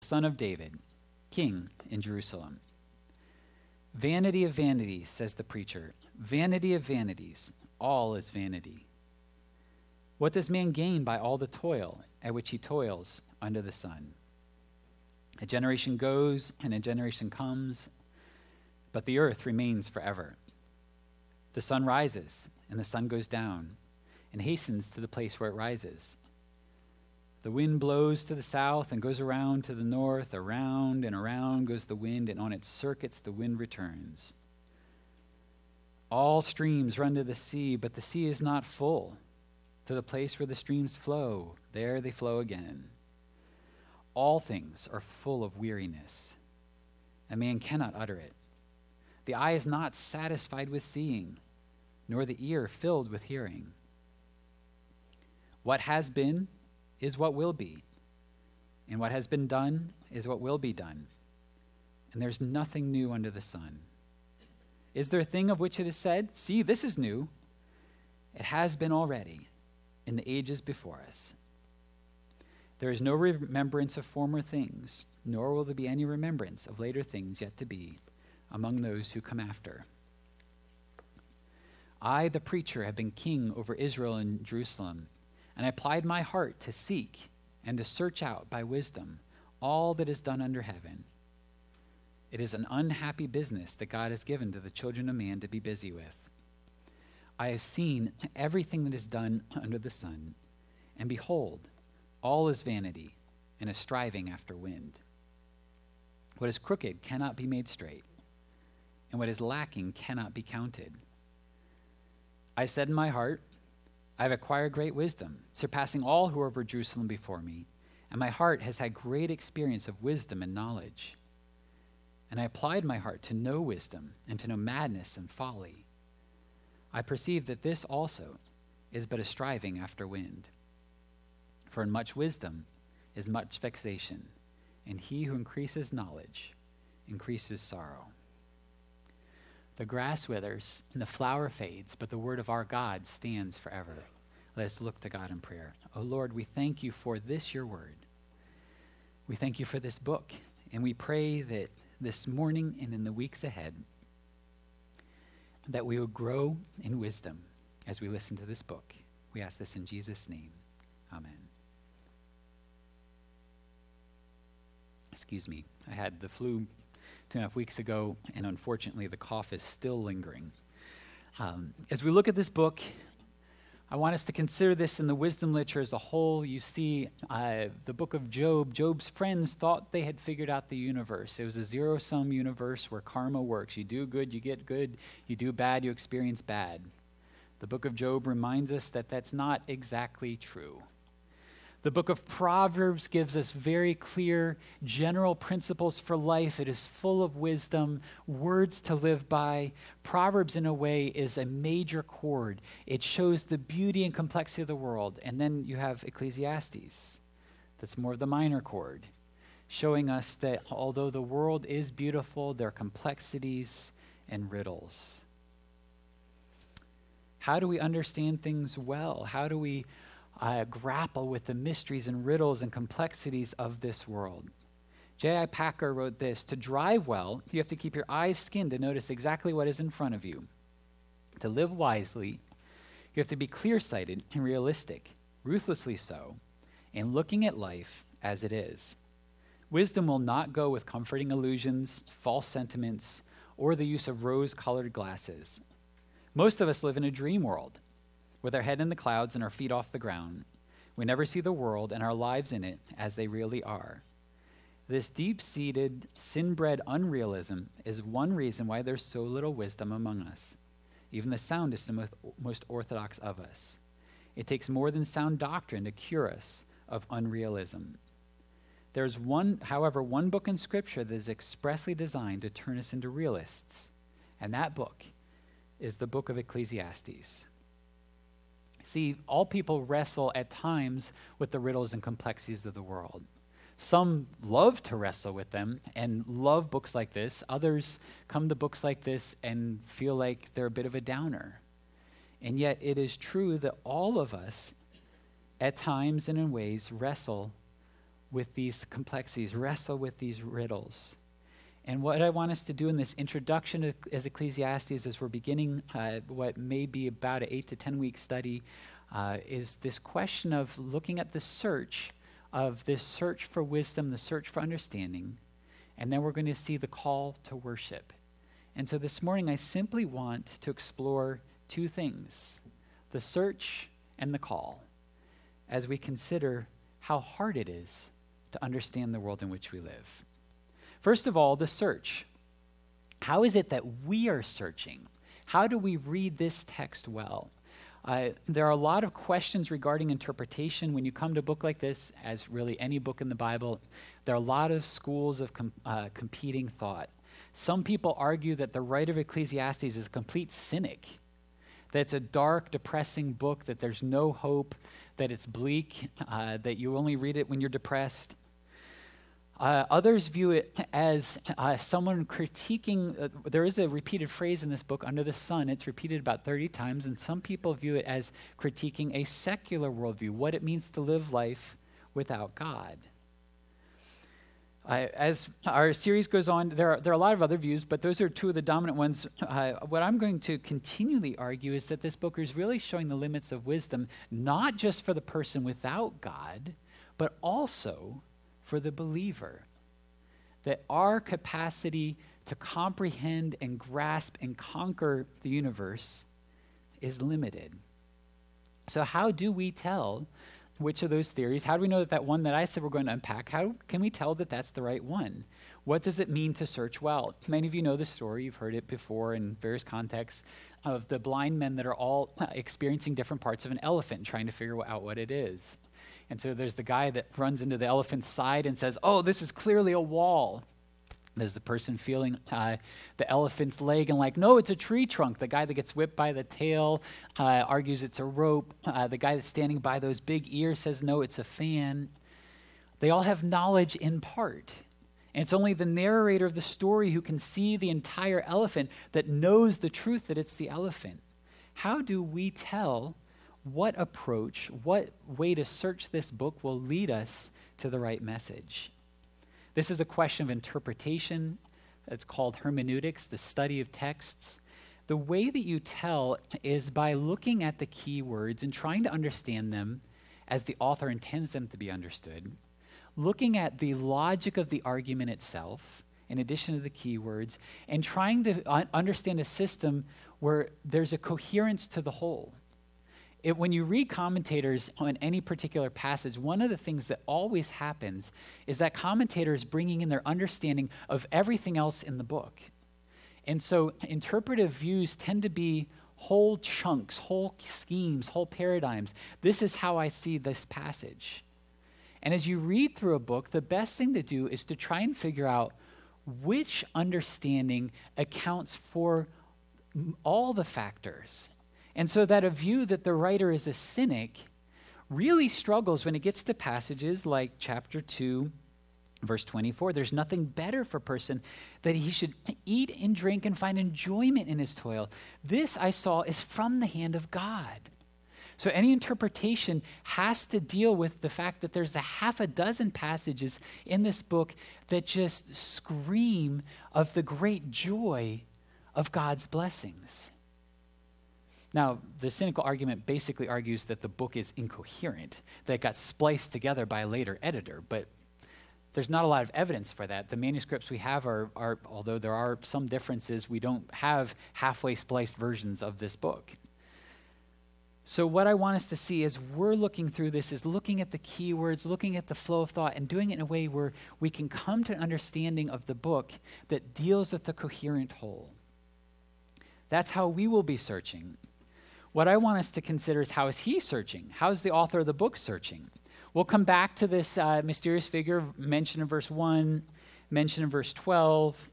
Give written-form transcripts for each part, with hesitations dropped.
son of David, king in Jerusalem. Vanity of vanities, says the preacher. Vanity of vanities, all is vanity. What does man gain by all the toil at which he toils under the sun? A generation goes and a generation comes, but the earth remains forever. The sun rises and the sun goes down and hastens to the place where it rises. The wind blows to the south and goes around to the north. Around and around goes the wind, and on its circuits the wind returns. All streams run to the sea, but the sea is not full. To the place where the streams flow, there they flow again. All things are full of weariness. A man cannot utter it. The eye is not satisfied with seeing, nor the ear filled with hearing. What has been is what will be, and what has been done is what will be done. And there's nothing new under the sun. Is there a thing of which it is said, "See, this is new"? It has been already in the ages before us. There is no remembrance of former things, nor will there be any remembrance of later things yet to be among those who come after. I, the preacher, have been king over Israel and Jerusalem, and I applied my heart to seek and to search out by wisdom all that is done under heaven. It is an unhappy business that God has given to the children of man to be busy with. I have seen everything that is done under the sun, and behold, all is vanity and a striving after wind. What is crooked cannot be made straight, and what is lacking cannot be counted. I said in my heart, I have acquired great wisdom, surpassing all who are over Jerusalem before me, and my heart has had great experience of wisdom and knowledge. And I applied my heart to know wisdom and to know madness and folly. I perceive that this also is but a striving after wind. For in much wisdom is much vexation, and he who increases knowledge increases sorrow. The grass withers and the flower fades, but the word of our God stands forever. Let us look to God in prayer. O Lord, we thank you for this, your word. We thank you for this book, and we pray that this morning and in the weeks ahead, that we will grow in wisdom as we listen to this book. We ask this in Jesus' name. Amen. Excuse me. I had the flu 2.5 weeks ago, and unfortunately the cough is still lingering. As we look at this book, I want us to consider this in the wisdom literature as a whole. You see the book of Job. Job's friends thought they had figured out the universe. It was a zero-sum universe where karma works. You do good, you get good. You do bad, you experience bad. The book of Job reminds us that that's not exactly true. The book of Proverbs gives us very clear general principles for life. It is full of wisdom, words to live by. Proverbs, in a way, is a major chord. It shows the beauty and complexity of the world. And then you have Ecclesiastes. That's more of the minor chord, showing us that although the world is beautiful, there are complexities and riddles. How do we understand things well? How do we grapple with the mysteries and riddles and complexities of this world? J.I. Packer wrote this: to drive well, you have to keep your eyes skinned to notice exactly what is in front of you. To live wisely, you have to be clear-sighted and realistic, ruthlessly so, in looking at life as it is. Wisdom will not go with comforting illusions, false sentiments, or the use of rose-colored glasses. Most of us live in a dream world, with our head in the clouds and our feet off the ground. We never see the world and our lives in it as they really are. This deep-seated, sin-bred unrealism is one reason why there's so little wisdom among us, even the soundest and most orthodox of us. It takes more than sound doctrine to cure us of unrealism. There's however, one book in Scripture that is expressly designed to turn us into realists, and that book is the book of Ecclesiastes. See, all people wrestle at times with the riddles and complexities of the world. Some love to wrestle with them and love books like this. Others come to books like this and feel like they're a bit of a downer. And yet it is true that all of us, at times and in ways, wrestle with these complexities, wrestle with these riddles. And what I want us to do in this introduction to as Ecclesiastes, as we're beginning what may be about an 8 to 10 week study, is this question of looking at the search for wisdom, the search for understanding, and then we're going to see the call to worship. And so this morning, I simply want to explore two things, the search and the call, as we consider how hard it is to understand the world in which we live. First of all, the search. How is it that we are searching? How do we read this text well? There are a lot of questions regarding interpretation. When you come to a book like this, as really any book in the Bible, there are a lot of schools of competing thought. Some people argue that the writer of Ecclesiastes is a complete cynic, that it's a dark, depressing book, that there's no hope, that it's bleak, that you only read it when you're depressed. Others view it as someone critiquing. There is a repeated phrase in this book, under the sun. It's repeated about 30 times, and some people view it as critiquing a secular worldview, what it means to live life without God. As our series goes on, there are a lot of other views, but those are two of the dominant ones. What I'm going to continually argue is that this book is really showing the limits of wisdom, not just for the person without God, but also for the believer. That our capacity to comprehend and grasp and conquer the universe is limited. So how do we tell which of those theories, how do we know that one that I said we're going to unpack, how can we tell that that's the right one? What does it mean to search well? Many of you know the story, you've heard it before in various contexts, of the blind men that are all experiencing different parts of an elephant, trying to figure out what it is. And so there's the guy that runs into the elephant's side and says, oh, this is clearly a wall. There's the person feeling the elephant's leg and like, no, it's a tree trunk. The guy that gets whipped by the tail argues it's a rope. The guy that's standing by those big ears says, no, it's a fan. They all have knowledge in part. And it's only the narrator of the story who can see the entire elephant that knows the truth that it's the elephant. How do we tell what approach, what way to search this book will lead us to the right message? This is a question of interpretation. It's called hermeneutics, the study of texts. The way that you tell is by looking at the key words and trying to understand them as the author intends them to be understood, looking at the logic of the argument itself, in addition to the key words, and trying to understand a system where there's a coherence to the whole. When you read commentators on any particular passage, one of the things that always happens is that commentator is bringing in their understanding of everything else in the book. And so interpretive views tend to be whole chunks, whole schemes, whole paradigms. This is how I see this passage. And as you read through a book, the best thing to do is to try and figure out which understanding accounts for all the factors. And so that a view that the writer is a cynic really struggles when it gets to passages like chapter 2, verse 24. There's nothing better for a person that he should eat and drink and find enjoyment in his toil. This, I saw, is from the hand of God. So any interpretation has to deal with the fact that there's a half a dozen passages in this book that just scream of the great joy of God's blessings. Now, the cynical argument basically argues that the book is incoherent, that it got spliced together by a later editor, but there's not a lot of evidence for that. The manuscripts we have are although there are some differences, we don't have halfway spliced versions of this book. So what I want us to see as we're looking through this is looking at the keywords, looking at the flow of thought, and doing it in a way where we can come to an understanding of the book that deals with the coherent whole. That's how we will be searching. What I want us to consider is, how is he searching? How is the author of the book searching? We'll come back to this mysterious figure mentioned in verse 1, mentioned in verse 12.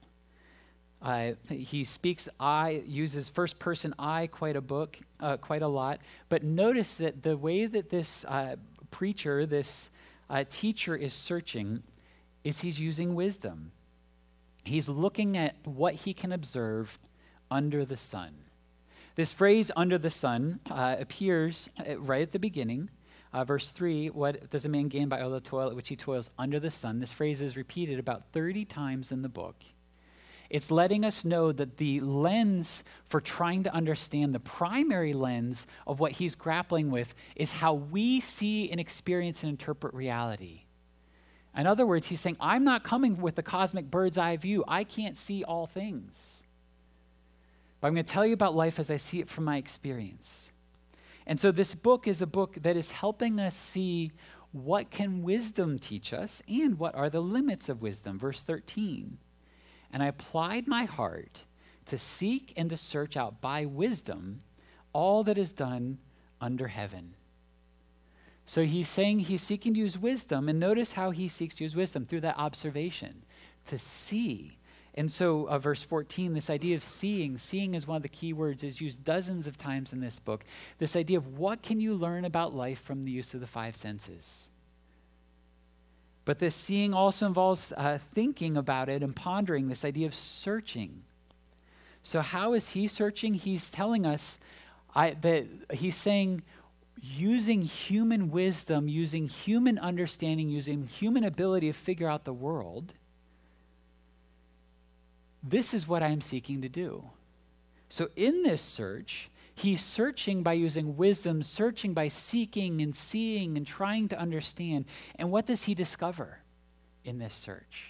He speaks I, uses first person I quite a lot. But notice that the way that this preacher, this teacher is searching is he's using wisdom. He's looking at what he can observe under the sun. This phrase, under the sun, appears right at the beginning. Verse 3, what does a man gain by all the toil at which he toils under the sun? This phrase is repeated about 30 times in the book. It's letting us know that the lens for trying to understand, the primary lens of what he's grappling with, is how we see and experience and interpret reality. In other words, he's saying, I'm not coming with the cosmic bird's eye view. I can't see all things. But I'm going to tell you about life as I see it from my experience. And so this book is a book that is helping us see what can wisdom teach us and what are the limits of wisdom. Verse 13, and I applied my heart to seek and to search out by wisdom all that is done under heaven. So he's saying he's seeking to use wisdom, and notice how he seeks to use wisdom through that observation, to see. And so verse 14, this idea of seeing is one of the key words. It's used dozens of times in this book. This idea of what can you learn about life from the use of the five senses. But this seeing also involves thinking about it and pondering, this idea of searching. So how is he searching? He's telling us that he's saying using human wisdom, using human understanding, using human ability to figure out the world, this is what I'm seeking to do. So in this search, he's searching by using wisdom, searching by seeking and seeing and trying to understand. And what does he discover in this search?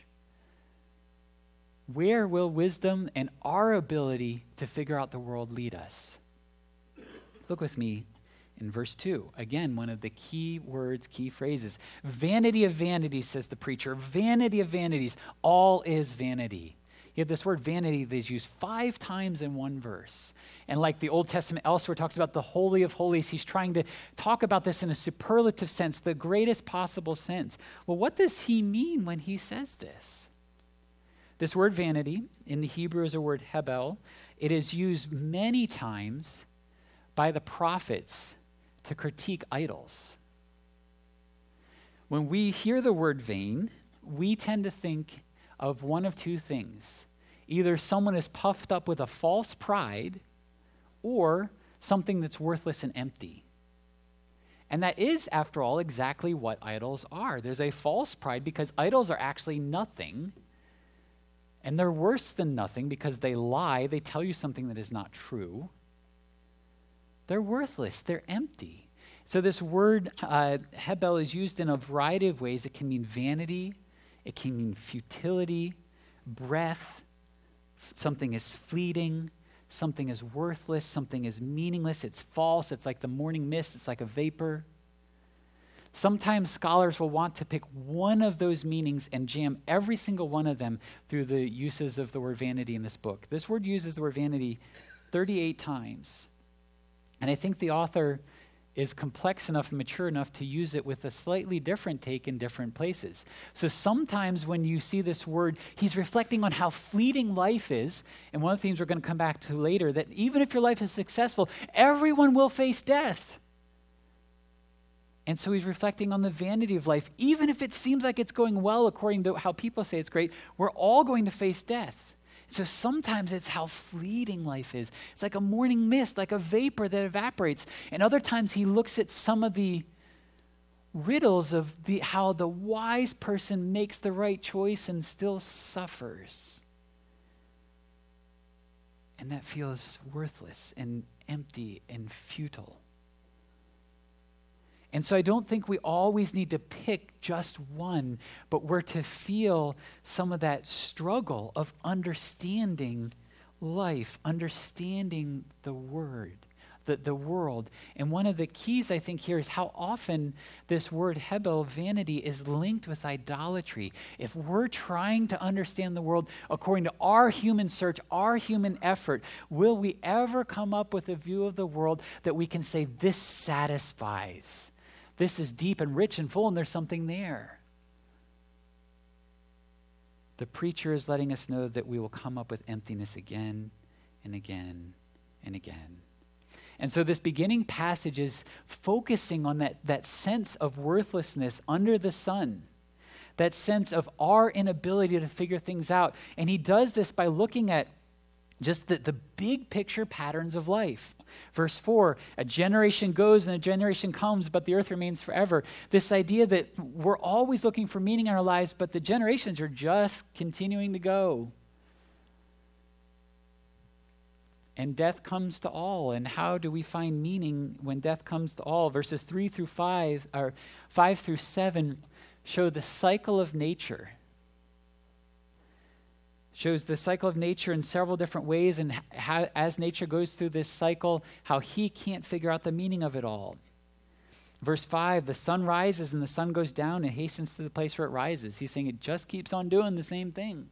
Where will wisdom and our ability to figure out the world lead us? Look with me in verse 2. Again, one of the key words, key phrases. Vanity of vanities, says the preacher. Vanity of vanities. All is vanity. You have this word vanity that is used 5 times in one verse. And like the Old Testament elsewhere talks about the Holy of Holies, he's trying to talk about this in a superlative sense, the greatest possible sense. Well, what does he mean when he says this? This word vanity in the Hebrew is a word hebel. It is used many times by the prophets to critique idols. When we hear the word vain, we tend to think of one of two things. Either someone is puffed up with a false pride or something that's worthless and empty. And that is, after all, exactly what idols are. There's a false pride because idols are actually nothing, and they're worse than nothing because they lie. They tell you something that is not true. They're worthless. They're empty. So this word hebel is used in a variety of ways. It can mean vanity. It can mean futility, breath. Something is fleeting. Something is worthless. Something is meaningless. It's false. It's like the morning mist. It's like a vapor. Sometimes scholars will want to pick one of those meanings and jam every single one of them through the uses of the word vanity in this book. This word uses the word vanity 38 times. And I think the author is complex enough and mature enough to use it with a slightly different take in different places. So sometimes when you see this word, he's reflecting on how fleeting life is. And one of the themes we're going to come back to later, that even if your life is successful, everyone will face death. And so he's reflecting on the vanity of life. Even if it seems like it's going well according to how people say it's great, we're all going to face death. So sometimes it's how fleeting life is. It's like a morning mist, like a vapor that evaporates. And other times he looks at some of the riddles of how the wise person makes the right choice and still suffers. And that feels worthless and empty and futile. And so I don't think we always need to pick just one, but we're to feel some of that struggle of understanding life, understanding the word, the world. And one of the keys I think here is how often this word hebel, vanity, is linked with idolatry. If we're trying to understand the world according to our human search, our human effort, will we ever come up with a view of the world that we can say, this satisfies? This is deep and rich and full, and there's something there. The preacher is letting us know that we will come up with emptiness again and again and again. And so this beginning passage is focusing on that sense of worthlessness under the sun, that sense of our inability to figure things out. And he does this by looking at Just the big picture patterns of life. Verse 4, a generation goes and a generation comes, but the earth remains forever. This idea that we're always looking for meaning in our lives, but the generations are just continuing to go. And death comes to all. And how do we find meaning when death comes to all? Verses 3 through 5, or 5 through 7, show the cycle of nature. Shows the cycle of nature in several different ways, and how, as nature goes through this cycle, how he can't figure out the meaning of it all. Verse 5, the sun rises and the sun goes down and hastens to the place where it rises. He's saying it just keeps on doing the same thing.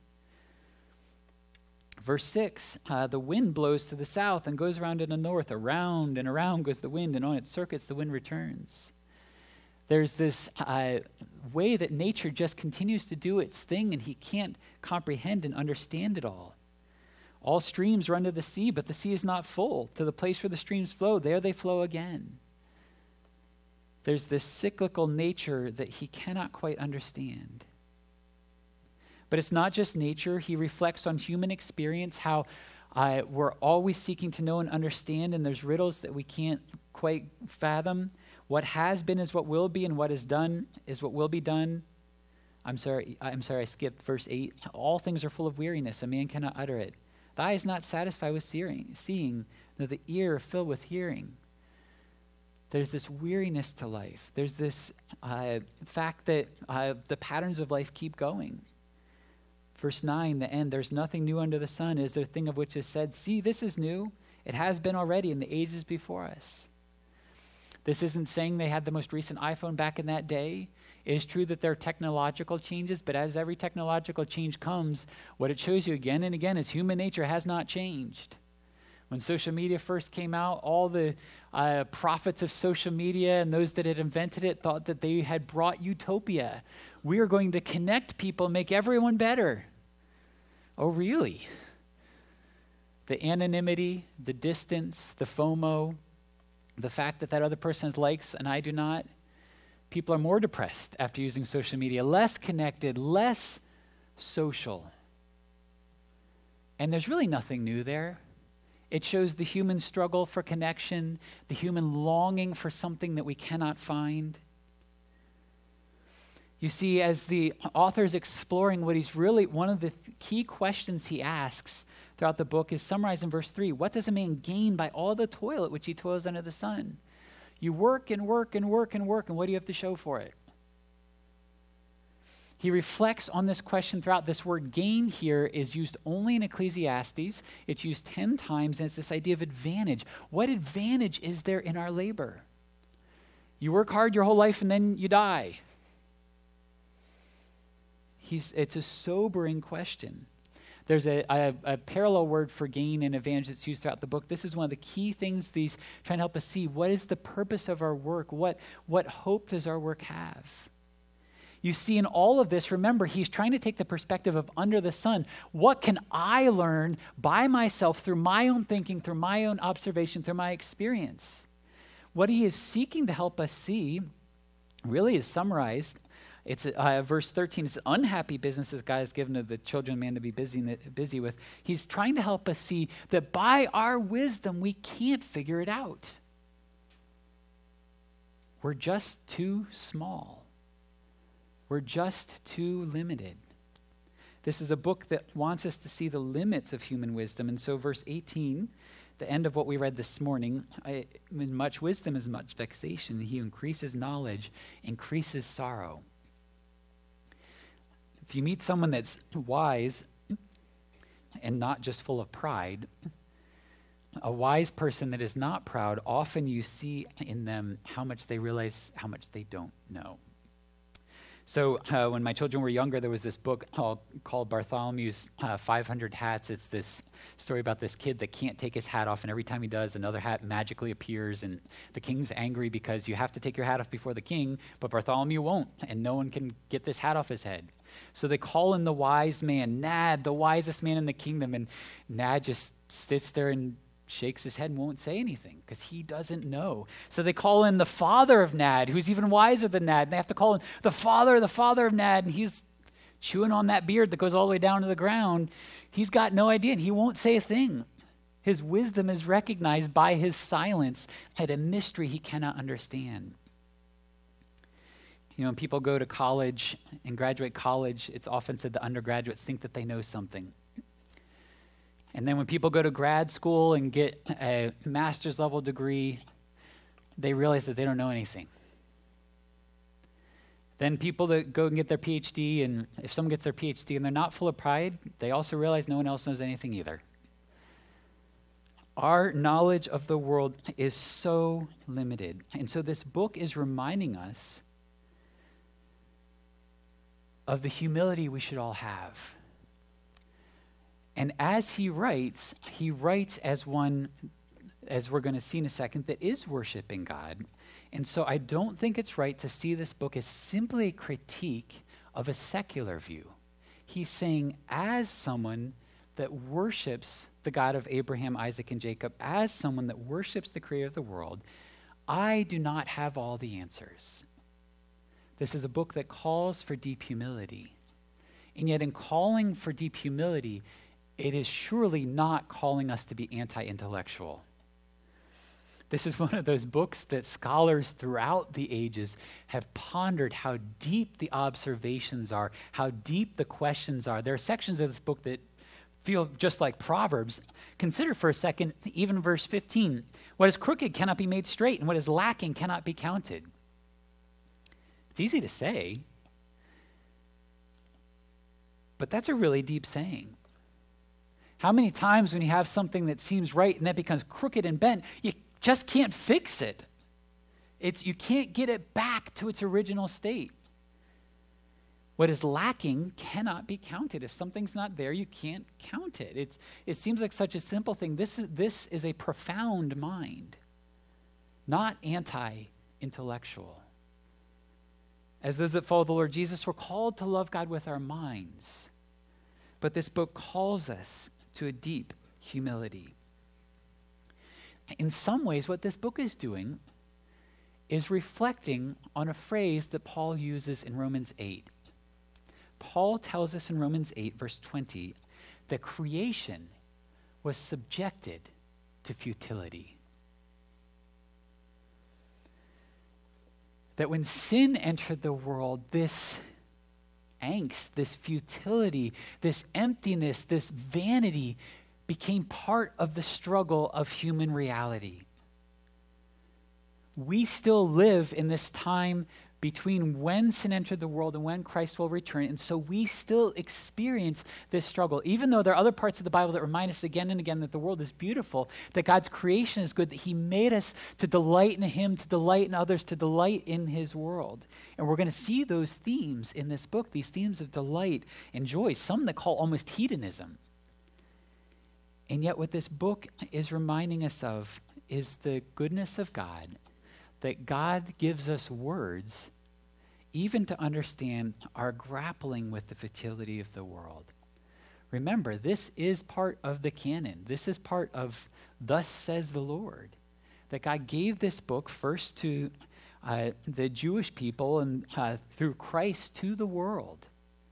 Verse 6, the wind blows to the south and goes around to the north. Around and around goes the wind, and on its circuits the wind returns. There's this way that nature just continues to do its thing, and he can't comprehend and understand it all. All streams run to the sea, but the sea is not full. To the place where the streams flow, there they flow again. There's this cyclical nature that he cannot quite understand. But it's not just nature. He reflects on human experience, how we're always seeking to know and understand, and there's riddles that we can't quite fathom. What has been is what will be, and what is done is what will be done. I'm sorry, I skipped verse 8. All things are full of weariness. A man cannot utter it. The eye is not satisfied with seeing, nor the ear filled with hearing. There's this weariness to life. There's this fact that the patterns of life keep going. Verse 9, the end, there's nothing new under the sun. Is there a thing of which is said, see, this is new. It has been already in the ages before us. This isn't saying they had the most recent iPhone back in that day. It is true that there are technological changes, but as every technological change comes, what it shows you again and again is human nature has not changed. When social media first came out, all the prophets of social media and those that had invented it thought that they had brought utopia. We are going to connect people, make everyone better. Oh, really? The anonymity, the distance, the FOMO, the fact that other person has likes and I do not. People are more depressed after using social media, less connected, less social. And there's really nothing new there. It shows the human struggle for connection, the human longing for something that we cannot find. You see, as the author is exploring what he's really, one of the key questions he asks throughout the book is summarized in verse 3. What does a man gain by all the toil at which he toils under the sun? You work and work and work and work, and what do you have to show for it? He reflects on this question throughout. This word gain here is used only in Ecclesiastes. It's used 10 times, and it's this idea of advantage. What advantage is there in our labor? You work hard your whole life and then you die. It's a sobering question. There's a parallel word for gain and advantage that's used throughout the book. This is one of the key things these trying to help us see. What is the purpose of our work? What hope does our work have? You see, in all of this, remember, he's trying to take the perspective of under the sun. What can I learn by myself through my own thinking, through my own observation, through my experience? What he is seeking to help us see really is summarized. It's verse 13. It's unhappy businesses God has given to the children of man to be busy with. He's trying to help us see that by our wisdom, we can't figure it out. We're just too small. We're just too limited. This is a book that wants us to see the limits of human wisdom. And so verse 18, the end of what we read this morning, much wisdom is much vexation. He who increases knowledge increases sorrow. If you meet someone that's wise and not just full of pride, a wise person that is not proud, often you see in them how much they realize how much they don't know. So when my children were younger, there was this book called Bartholomew's 500 Hats. It's this story about this kid that can't take his hat off, and every time he does, another hat magically appears, and the king's angry because you have to take your hat off before the king, but Bartholomew won't, and no one can get this hat off his head. So they call in the wise man, Nad, the wisest man in the kingdom, and Nad just sits there and shakes his head and won't say anything because he doesn't know. So they call in the father of Nad, who's even wiser than Nad, and they have to call in the father of Nad, and he's chewing on that beard that goes all the way down to the ground. He's got no idea, and he won't say a thing. His wisdom is recognized by his silence at a mystery he cannot understand. You know, when people go to college and graduate college, it's often said the undergraduates think that they know something. And then when people go to grad school and get a master's level degree, they realize that they don't know anything. Then people that go and get their PhD, and if someone gets their PhD and they're not full of pride, they also realize no one else knows anything either. Our knowledge of the world is so limited. And so this book is reminding us of the humility we should all have. And as he writes as one, as we're going to see in a second, that is worshiping God. And so I don't think it's right to see this book as simply a critique of a secular view. He's saying, as someone that worships the God of Abraham, Isaac, and Jacob, as someone that worships the creator of the world, I do not have all the answers. This is a book that calls for deep humility. And yet in calling for deep humility, it is surely not calling us to be anti-intellectual. This is one of those books that scholars throughout the ages have pondered how deep the observations are, how deep the questions are. There are sections of this book that feel just like Proverbs. Consider for a second, even verse 15. What is crooked cannot be made straight, and what is lacking cannot be counted. It's easy to say, but that's a really deep saying. How many times when you have something that seems right and that becomes crooked and bent, you just can't fix it. You can't get it back to its original state. What is lacking cannot be counted. If something's not there, you can't count it. It seems like such a simple thing. This is a profound mind, not anti-intellectual. As those that follow the Lord Jesus, we're called to love God with our minds. But this book calls us to a deep humility. In some ways, what this book is doing is reflecting on a phrase that Paul uses in Romans 8. Paul tells us in Romans 8, verse 20, that creation was subjected to futility. That when sin entered the world, this angst, this futility, this emptiness, this vanity became part of the struggle of human reality. We still live in this time between when sin entered the world and when Christ will return, and so we still experience this struggle. Even though there are other parts of the Bible that remind us again and again that the world is beautiful, that God's creation is good, that he made us to delight in him, to delight in others, to delight in his world. And we're going to see those themes in this book, these themes of delight and joy, some that call almost hedonism. And yet what this book is reminding us of is the goodness of God, that God gives us words even to understand our grappling with the futility of the world. Remember, this is part of the canon. This is part of Thus Says the Lord, that God gave this book first to the Jewish people and through Christ to the world.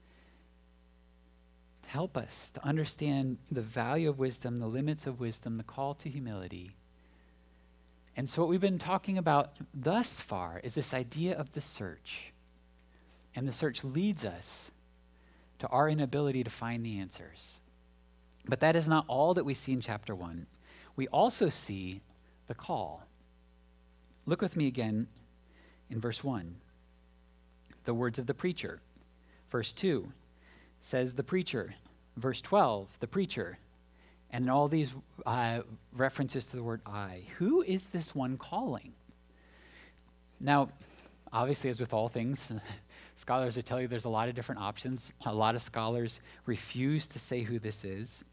Help us to understand the value of wisdom, the limits of wisdom, the call to humility. And so what we've been talking about thus far is this idea of the search. And the search leads us to our inability to find the answers. But that is not all that we see in chapter 1. We also see the call. Look with me again in verse 1. The words of the preacher. Verse 2 says the preacher. Verse 12, the preacher. And all these references to the word I. Who is this one calling? Now, obviously, as with all things, scholars will tell you there's a lot of different options. A lot of scholars refuse to say who this is.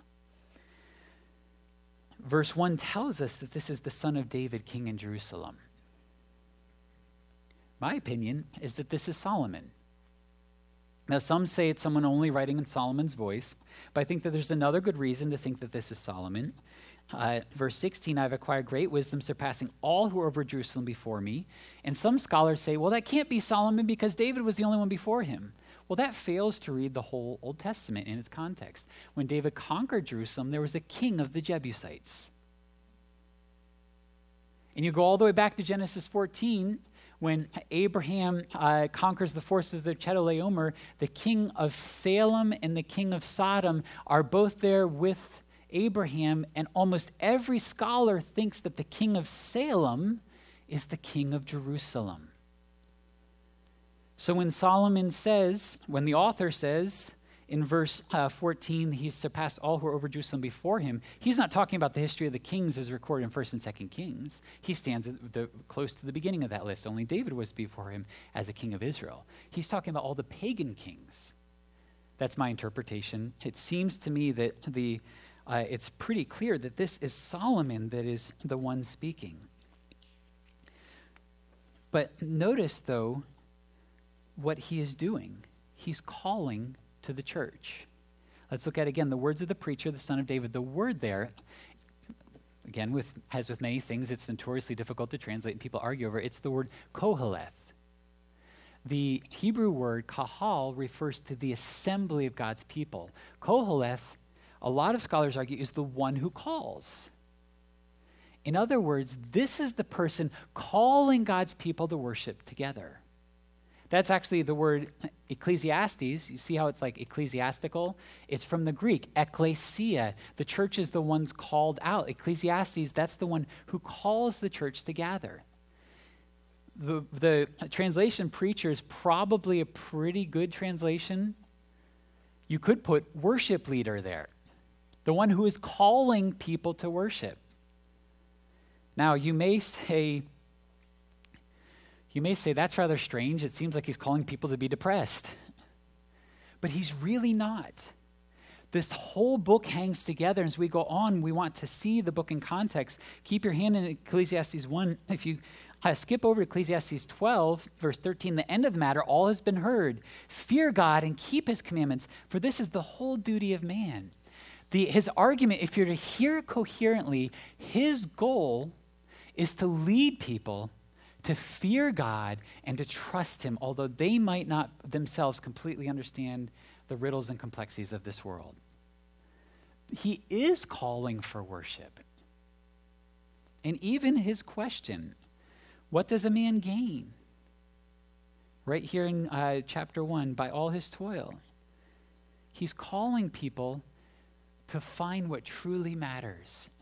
Verse 1 tells us that this is the son of David, king in Jerusalem. My opinion is that this is Solomon. Now, some say it's someone only writing in Solomon's voice, but I think that there's another good reason to think that this is Solomon. Verse 16, I've acquired great wisdom, surpassing all who are over Jerusalem before me. And some scholars say, well, that can't be Solomon because David was the only one before him. Well, that fails to read the whole Old Testament in its context. When David conquered Jerusalem, there was a king of the Jebusites. And you go all the way back to Genesis 14, when Abraham conquers the forces of Chedorlaomer, the king of Salem and the king of Sodom are both there with Abraham, and almost every scholar thinks that the king of Salem is the king of Jerusalem. So when the author says in verse 14, he's surpassed all who are over Jerusalem before him, he's not talking about the history of the kings as recorded in 1st and 2nd Kings. He stands close to the beginning of that list. Only David was before him as a king of Israel. He's talking about all the pagan kings. That's my interpretation. It seems to me that it's pretty clear that this is Solomon that is the one speaking. But notice, though, what he is doing. He's calling to the church. Let's look at, again, the words of the preacher, the son of David. The word there, again, as with many things, it's notoriously difficult to translate and people argue over it. It's the word koheleth. The Hebrew word kahal refers to the assembly of God's people. Koheleth, a lot of scholars argue, is the one who calls. In other words, this is the person calling God's people to worship together. That's actually the word ecclesiastes. You see how it's like ecclesiastical? It's from the Greek, ekklesia. The church is the ones called out. Ecclesiastes, that's the one who calls the church to gather. The translation preacher is probably a pretty good translation. You could put worship leader there, the one who is calling people to worship. Now, you may say that's rather strange. It seems like he's calling people to be depressed. But he's really not. This whole book hangs together. As we go on, we want to see the book in context. Keep your hand in Ecclesiastes 1. If you skip over to Ecclesiastes 12, verse 13, the end of the matter, all has been heard. Fear God and keep his commandments, for this is the whole duty of man. His argument, if you're to hear coherently, his goal is to lead people to fear God and to trust him, although they might not themselves completely understand the riddles and complexities of this world. He is calling for worship. And even his question, what does a man gain? Right here in chapter 1, by all his toil. He's calling people to find what truly matters.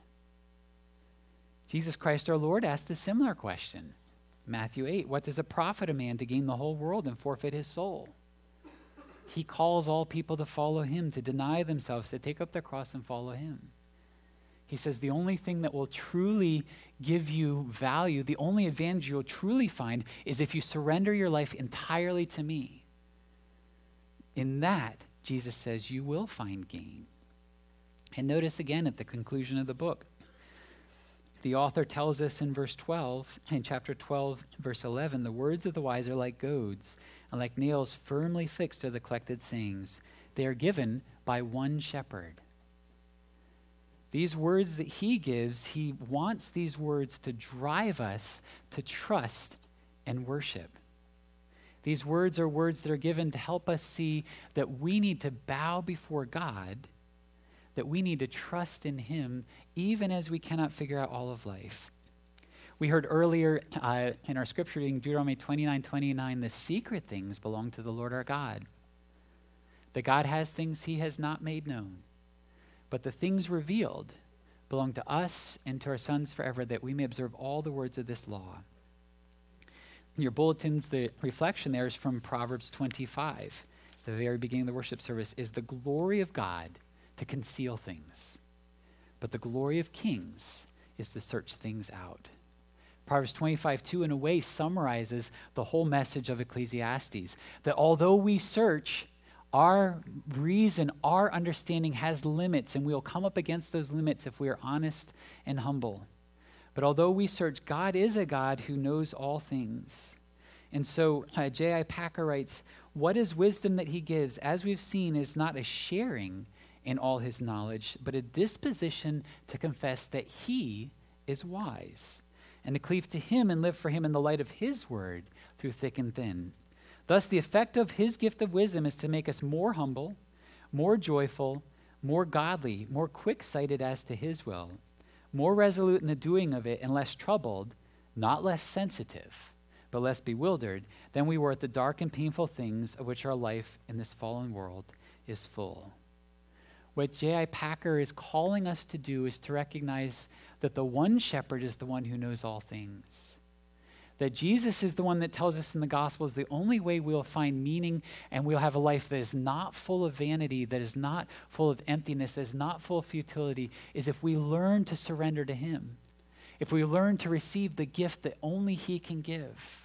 Jesus Christ our Lord asked a similar question. Matthew 8, what does it profit a man to gain the whole world and forfeit his soul? He calls all people to follow him, to deny themselves, to take up their cross and follow him. He says the only thing that will truly give you value, the only advantage you'll truly find is if you surrender your life entirely to me. In that, Jesus says, you will find gain. And notice again at the conclusion of the book, the author tells us in verse 12, in chapter 12, verse 11, the words of the wise are like goads, and like nails firmly fixed are the collected sayings. They are given by one shepherd. These words that he gives, he wants these words to drive us to trust and worship. These words are words that are given to help us see that we need to bow before God, that we need to trust in him even as we cannot figure out all of life. We heard earlier in our scripture reading, Deuteronomy 29:29, the secret things belong to the Lord our God. That God has things he has not made known, but the things revealed belong to us and to our sons forever, that we may observe all the words of this law. In your bulletins, the reflection there is from Proverbs 25. The very beginning of the worship service is the glory of God to conceal things, but the glory of kings is to search things out. Proverbs 25:2 in a way summarizes the whole message of Ecclesiastes, that although we search, our reason, our understanding has limits, and we'll come up against those limits if we are honest and humble. But although we search, God is a God who knows all things. And so J.I. Packer writes, what is wisdom that he gives, as we've seen, is not a sharing in all his knowledge, but a disposition to confess that he is wise, and to cleave to him and live for him in the light of his word through thick and thin. Thus, the effect of his gift of wisdom is to make us more humble, more joyful, more godly, more quick-sighted as to his will, more resolute in the doing of it, and less troubled, not less sensitive, but less bewildered than we were at the dark and painful things of which our life in this fallen world is full. What J.I. Packer is calling us to do is to recognize that the one shepherd is the one who knows all things. That Jesus is the one that tells us in the Gospels the only way we'll find meaning and we'll have a life that is not full of vanity, that is not full of emptiness, that is not full of futility, is if we learn to surrender to him. If we learn to receive the gift that only he can give.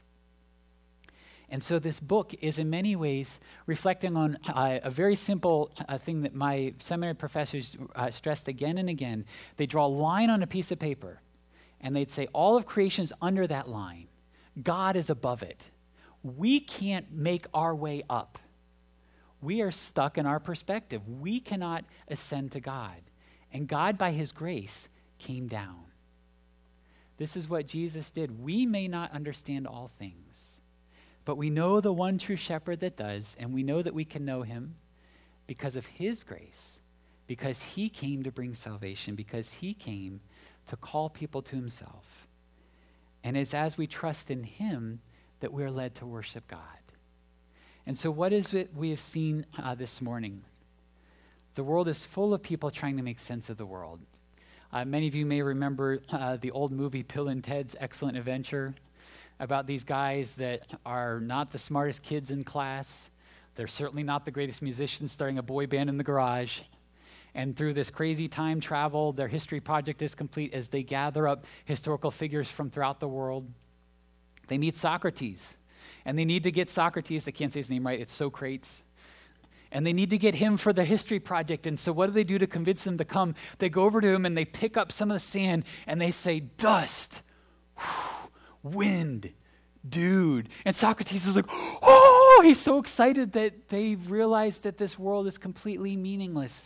And so this book is in many ways reflecting on a very simple thing that my seminary professors stressed again and again. They draw a line on a piece of paper, and they'd say all of creation is under that line. God is above it. We can't make our way up. We are stuck in our perspective. We cannot ascend to God. And God, by his grace, came down. This is what Jesus did. We may not understand all things, but we know the one true shepherd that does, and we know that we can know him because of his grace, because he came to bring salvation, because he came to call people to himself. And it's as we trust in him that we're led to worship God. And so what is it we have seen this morning? The world is full of people trying to make sense of the world. Many of you may remember the old movie Bill and Ted's Excellent Adventure, about these guys that are not the smartest kids in class. They're certainly not the greatest musicians starting a boy band in the garage. And through this crazy time travel, their history project is complete as they gather up historical figures from throughout the world. They meet Socrates, and they need to get Socrates, they can't say his name right, it's Socrates. And they need to get him for the history project. And so what do they do to convince him to come? They go over to him and they pick up some of the sand and they say, dust, wind, dude. And Socrates is like, oh, he's so excited that they realize that this world is completely meaningless.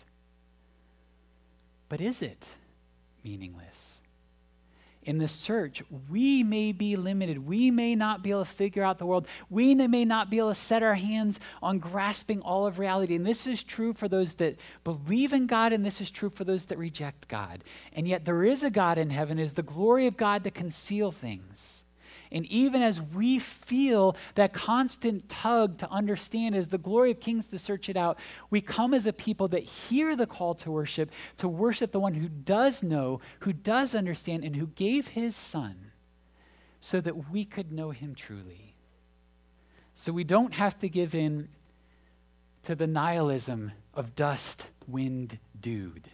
But is it meaningless? In the search, we may be limited. We may not be able to figure out the world. We may not be able to set our hands on grasping all of reality. And this is true for those that believe in God, and this is true for those that reject God. And yet there is a God in heaven. It is the glory of God to conceal things. And even as we feel that constant tug to understand, as the glory of kings to search it out, we come as a people that hear the call to worship the one who does know, who does understand, and who gave his son so that we could know him truly. So we don't have to give in to the nihilism of dust, wind, dude.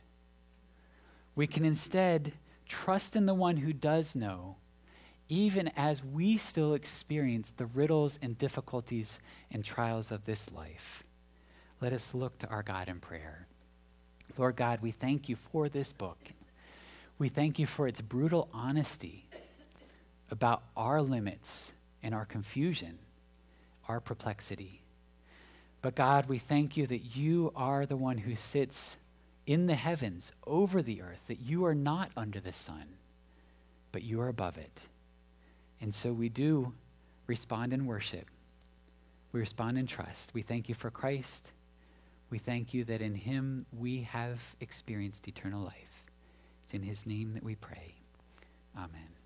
We can instead trust in the one who does know, even as we still experience the riddles and difficulties and trials of this life. Let us look to our God in prayer. Lord God, we thank you for this book. We thank you for its brutal honesty about our limits and our confusion, our perplexity. But God, we thank you that you are the one who sits in the heavens over the earth, that you are not under the sun, but you are above it. And so we do respond in worship. We respond in trust. We thank you for Christ. We thank you that in him we have experienced eternal life. It's in his name that we pray. Amen.